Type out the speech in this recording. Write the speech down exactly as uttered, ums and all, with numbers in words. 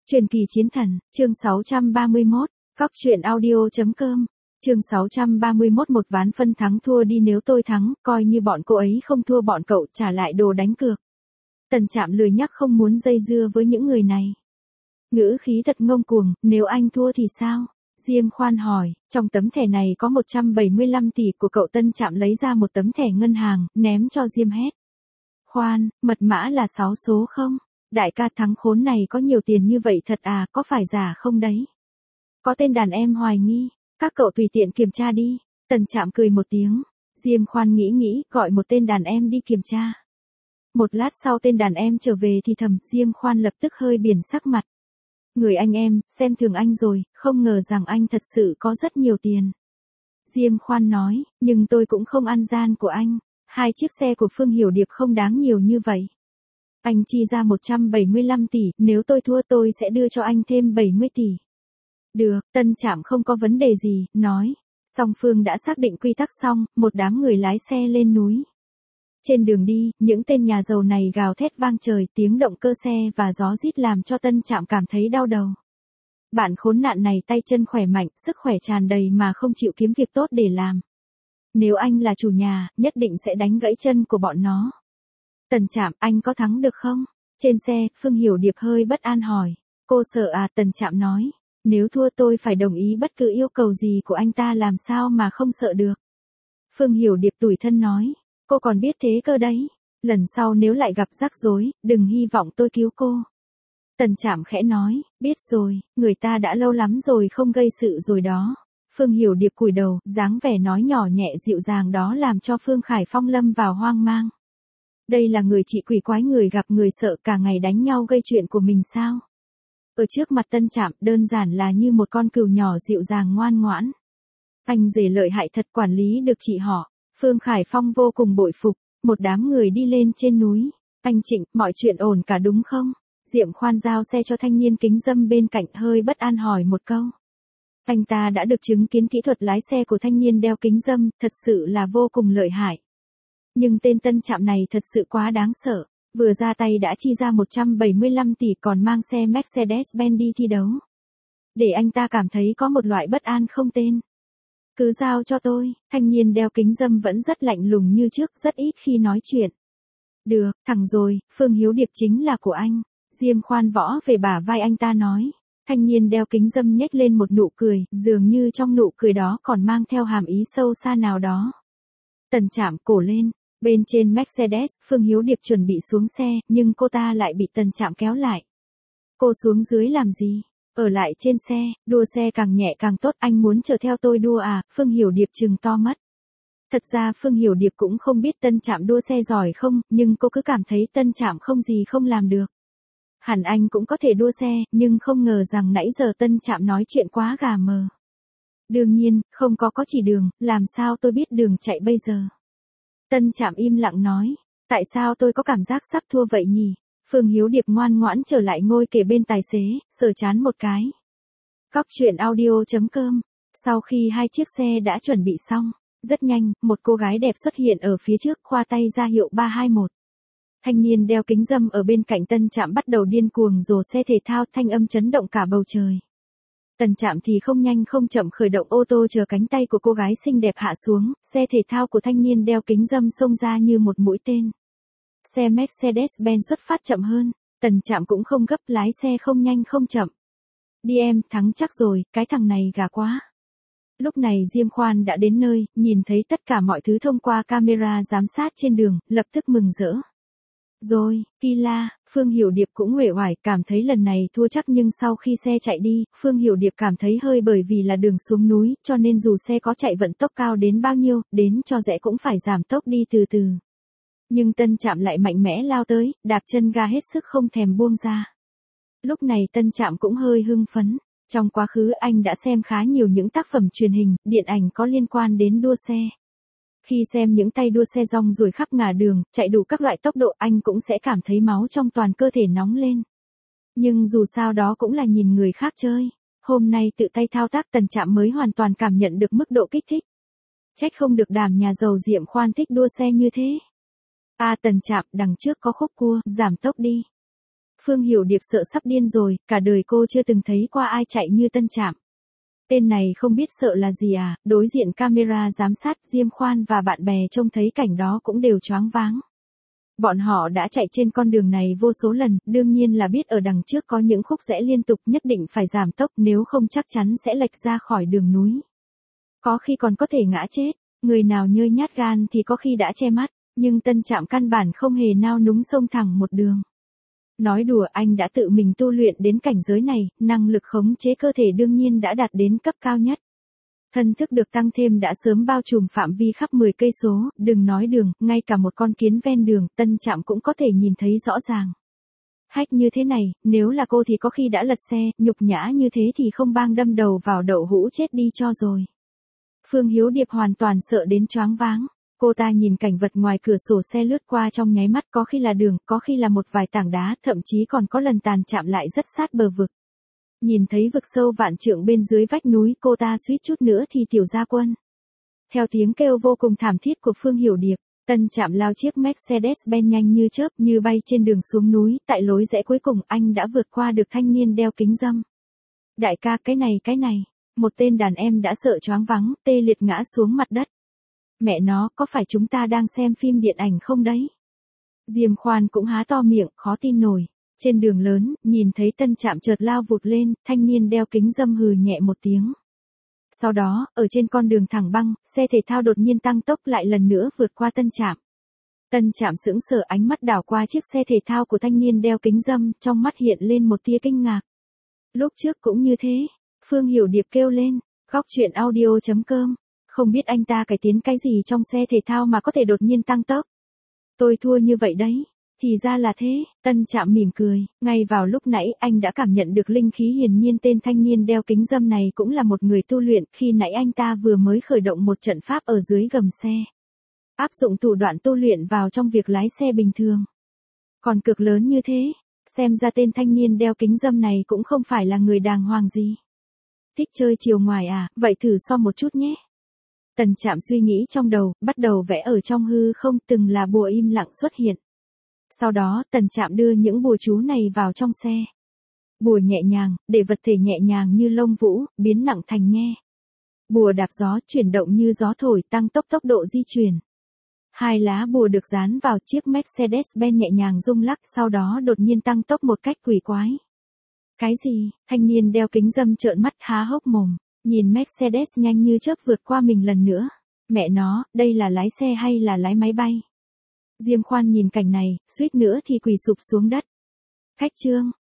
Truyền kỳ chiến thần, chương sáu trăm ba mươi mốt, Cóc truyện audio chấm com, chương sáu trăm ba mươi mốt. Một ván phân thắng thua đi, nếu tôi thắng, coi như bọn cô ấy không thua, bọn cậu trả lại đồ đánh cược. Tần Trạm lười nhắc không muốn dây dưa với những người này. Ngữ khí thật ngông cuồng, nếu anh thua thì sao? Diêm Khoan hỏi, trong tấm thẻ này có một trăm bảy mươi lăm tỷ của cậu. Tân Trạm lấy ra một tấm thẻ ngân hàng, ném cho Diêm hét. Khoan, mật mã là sáu số không? Đại ca thắng khốn này có nhiều tiền như vậy thật à, có phải giả không đấy? Có tên đàn em hoài nghi, các cậu tùy tiện kiểm tra đi. Tần Trạm cười một tiếng, Diêm Khoan nghĩ nghĩ, gọi một tên đàn em đi kiểm tra. Một lát sau tên đàn em trở về thì thầm, Diêm Khoan lập tức hơi biển sắc mặt. Người anh em, xem thường anh rồi, không ngờ rằng anh thật sự có rất nhiều tiền. Diêm Khoan nói, nhưng tôi cũng không ăn gian của anh, hai chiếc xe của Phương Hiểu Điệp không đáng nhiều như vậy. Anh chi ra một trăm bảy mươi lăm tỷ, nếu tôi thua tôi sẽ đưa cho anh thêm bảy mươi tỷ. Được, Tân Trạm không có vấn đề gì, nói. Song phương đã xác định quy tắc xong, một đám người lái xe lên núi. Trên đường đi, những tên nhà giàu này gào thét vang trời, tiếng động cơ xe và gió rít làm cho Tân Trạm cảm thấy đau đầu. Bạn khốn nạn này tay chân khỏe mạnh, sức khỏe tràn đầy mà không chịu kiếm việc tốt để làm. Nếu anh là chủ nhà, nhất định sẽ đánh gãy chân của bọn nó. Tần Trạm, anh có thắng được không? Trên xe, Phương Hiểu Điệp hơi bất an hỏi. Cô sợ à? Tần Trạm nói. Nếu thua tôi phải đồng ý bất cứ yêu cầu gì của anh ta, làm sao mà không sợ được. Phương Hiểu Điệp tủi thân nói. Cô còn biết thế cơ đấy. Lần sau nếu lại gặp rắc rối, đừng hy vọng tôi cứu cô. Tần Trạm khẽ nói. Biết rồi, người ta đã lâu lắm rồi không gây sự rồi đó. Phương Hiểu Điệp cúi đầu, dáng vẻ nói nhỏ nhẹ dịu dàng đó làm cho Phương Khải Phong lâm vào hoang mang. Đây là người chị quỷ quái, người gặp người sợ, cả ngày đánh nhau gây chuyện của mình sao? Ở trước mặt Tân Trạm, đơn giản là như một con cừu nhỏ dịu dàng ngoan ngoãn. Anh rể lợi hại thật, quản lý được chị họ. Phương Khải Phong vô cùng bội phục. Một đám người đi lên trên núi. Anh Trịnh, mọi chuyện ổn cả đúng không? Diệm Khoan giao xe cho thanh niên kính râm bên cạnh, hơi bất an hỏi một câu. Anh ta đã được chứng kiến kỹ thuật lái xe của thanh niên đeo kính râm, thật sự là vô cùng lợi hại. Nhưng tên Tân Trạm này thật sự quá đáng sợ, vừa ra tay đã chi ra một trăm bảy mươi lăm tỷ, còn mang xe Mercedes-Benz đi thi đấu. Để anh ta cảm thấy có một loại bất an không tên. Cứ giao cho tôi, thanh niên đeo kính râm vẫn rất lạnh lùng như trước, rất ít khi nói chuyện. Được, thẳng rồi, Phương Hiếu Điệp chính là của anh. Diêm Khoan võ về bả vai anh ta nói. Thanh niên đeo kính râm nhếch lên một nụ cười, dường như trong nụ cười đó còn mang theo hàm ý sâu xa nào đó. Tần Trạm cổ lên. Bên trên Mercedes, Phương Hiếu Điệp chuẩn bị xuống xe, nhưng cô ta lại bị Tần Trạm kéo lại. Cô xuống dưới làm gì? Ở lại trên xe, đua xe càng nhẹ càng tốt, anh muốn chờ theo tôi đua à? Phương Hiểu Điệp trừng to mắt. Thật ra Phương Hiểu Điệp cũng không biết Tân Trạm đua xe giỏi không, nhưng cô cứ cảm thấy Tân Trạm không gì không làm được. Hẳn anh cũng có thể đua xe, nhưng không ngờ rằng nãy giờ Tân Trạm nói chuyện quá gà mờ. Đương nhiên, không có có chỉ đường, làm sao tôi biết đường chạy bây giờ? Tân Trạm im lặng nói, tại sao tôi có cảm giác sắp thua vậy nhỉ? Phương Hiếu Điệp ngoan ngoãn trở lại ngồi kề bên tài xế, sờ chán một cái. Cóc truyện audio chấm com. Sau khi hai chiếc xe đã chuẩn bị xong, rất nhanh, một cô gái đẹp xuất hiện ở phía trước, khoa tay ra hiệu ba hai một. Thanh niên đeo kính râm ở bên cạnh Tân Trạm bắt đầu điên cuồng rồ xe thể thao, thanh âm chấn động cả bầu trời. Tần Trạm thì không nhanh không chậm khởi động ô tô chờ cánh tay của cô gái xinh đẹp hạ xuống, xe thể thao của thanh niên đeo kính râm xông ra như một mũi tên. Xe Mercedes-Benz xuất phát chậm hơn, Tần Trạm cũng không gấp, lái xe không nhanh không chậm. Đi em, thắng chắc rồi, cái thằng này gà quá. Lúc này Diêm Khoan đã đến nơi, nhìn thấy tất cả mọi thứ thông qua camera giám sát trên đường, lập tức mừng rỡ. Rồi, Kila, Phương Hiểu Điệp cũng uể oải, cảm thấy lần này thua chắc, nhưng sau khi xe chạy đi, Phương Hiểu Điệp cảm thấy hơi bởi vì là đường xuống núi, cho nên dù xe có chạy vận tốc cao đến bao nhiêu, đến cho rẽ cũng phải giảm tốc đi từ từ. Nhưng Tân Trạm lại mạnh mẽ lao tới, đạp chân ga hết sức không thèm buông ra. Lúc này Tân Trạm cũng hơi hưng phấn. Trong quá khứ anh đã xem khá nhiều những tác phẩm truyền hình, điện ảnh có liên quan đến đua xe. Khi xem những tay đua xe rong ruổi khắp ngả đường, chạy đủ các loại tốc độ, anh cũng sẽ cảm thấy máu trong toàn cơ thể nóng lên. Nhưng dù sao đó cũng là nhìn người khác chơi. Hôm nay tự tay thao tác, Tần Trạm mới hoàn toàn cảm nhận được mức độ kích thích. Trách không được đàm nhà giàu Diệm Khoan thích đua xe như thế. À, Tần Trạm, đằng trước có khúc cua, giảm tốc đi. Phương Hiểu Điệp sợ sắp điên rồi, cả đời cô chưa từng thấy qua ai chạy như Tân Trạm. Tên này không biết sợ là gì à, đối diện camera giám sát, Diêm Khoan và bạn bè trông thấy cảnh đó cũng đều choáng váng. Bọn họ đã chạy trên con đường này vô số lần, đương nhiên là biết ở đằng trước có những khúc rẽ liên tục, nhất định phải giảm tốc, nếu không chắc chắn sẽ lệch ra khỏi đường núi. Có khi còn có thể ngã chết, người nào nhơi nhát gan thì có khi đã che mắt, nhưng Tân Trạm căn bản không hề nao núng xông thẳng một đường. Nói đùa, anh đã tự mình tu luyện đến cảnh giới này, năng lực khống chế cơ thể đương nhiên đã đạt đến cấp cao nhất. Thân thức được tăng thêm đã sớm bao trùm phạm vi khắp mười cây số, đừng nói đường, ngay cả một con kiến ven đường, Tân Trạm cũng có thể nhìn thấy rõ ràng. Hách như thế này, nếu là cô thì có khi đã lật xe, nhục nhã như thế thì không bang đâm đầu vào đậu hũ chết đi cho rồi. Phương Hiếu Điệp hoàn toàn sợ đến choáng váng. Cô ta nhìn cảnh vật ngoài cửa sổ xe lướt qua trong nháy mắt, có khi là đường, có khi là một vài tảng đá, thậm chí còn có lần Tàn chạm lại rất sát bờ vực. Nhìn thấy vực sâu vạn trượng bên dưới vách núi, cô ta suýt chút nữa thì tiểu ra quân. Theo tiếng kêu vô cùng thảm thiết của Phương Hiểu Điệp, Tân Trạm lao chiếc Mercedes-Benz nhanh như chớp, như bay trên đường xuống núi, tại lối rẽ cuối cùng anh đã vượt qua được thanh niên đeo kính râm. Đại ca, cái này cái này, một tên đàn em đã sợ choáng váng, tê liệt ngã xuống mặt đất. Mẹ nó, có phải chúng ta đang xem phim điện ảnh không đấy? Diêm Khoan cũng há to miệng, khó tin nổi. Trên đường lớn, nhìn thấy Tân Trạm chợt lao vụt lên, thanh niên đeo kính râm hừ nhẹ một tiếng. Sau đó, ở trên con đường thẳng băng, xe thể thao đột nhiên tăng tốc lại lần nữa vượt qua Tân Trạm. Tân Trạm sững sờ, ánh mắt đảo qua chiếc xe thể thao của thanh niên đeo kính râm, trong mắt hiện lên một tia kinh ngạc. Lúc trước cũng như thế, Phương Hiểu Điệp kêu lên, góc truyện audio chấm com. Không biết anh ta cải tiến cái gì trong xe thể thao mà có thể đột nhiên tăng tốc. Tôi thua như vậy đấy. Thì ra là thế, Tân Trạm mỉm cười, ngay vào lúc nãy anh đã cảm nhận được linh khí, hiển nhiên tên thanh niên đeo kính râm này cũng là một người tu luyện, khi nãy anh ta vừa mới khởi động một trận pháp ở dưới gầm xe. Áp dụng thủ đoạn tu luyện vào trong việc lái xe bình thường. Còn cực lớn như thế, xem ra tên thanh niên đeo kính râm này cũng không phải là người đàng hoàng gì. Thích chơi chiều ngoài à, vậy thử so một chút nhé. Tân Trạm suy nghĩ trong đầu, bắt đầu vẽ ở trong hư không, từng là bùa im lặng xuất hiện. Sau đó, Tân Trạm đưa những bùa chú này vào trong xe. Bùa nhẹ nhàng, để vật thể nhẹ nhàng như lông vũ, biến nặng thành nghe. Bùa đạp gió, chuyển động như gió thổi, tăng tốc tốc độ di chuyển. Hai lá bùa được dán vào chiếc Mercedes-Benz nhẹ nhàng rung lắc, sau đó đột nhiên tăng tốc một cách quỷ quái. Cái gì? Thanh niên đeo kính râm trợn mắt há hốc mồm, nhìn Mercedes nhanh như chớp vượt qua mình lần nữa. Mẹ nó, đây là lái xe hay là lái máy bay? Diêm Khoan nhìn cảnh này, suýt nữa thì quỳ sụp xuống đất. Khách trương,